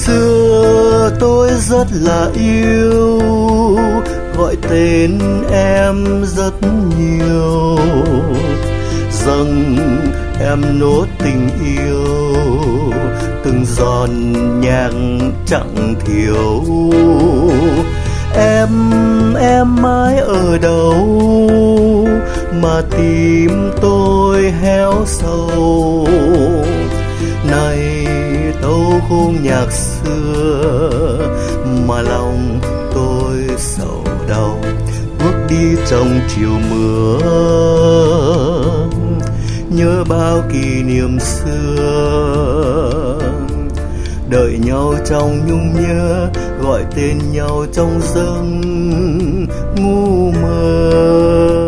xưa tôi rất là yêu, gọi tên em rất nhiều, dâng em nốt tình yêu, từng giòn nhạc chẳng thiếu. Em mãi ở đâu mà tim tôi héo sâu, này tấu khúc nhạc xưa mà lòng tôi sầu đau. Bước đi trong chiều mưa, nhớ bao kỷ niệm xưa, đợi nhau trong nhung nhớ, gọi tên nhau trong giấc ngu mơ.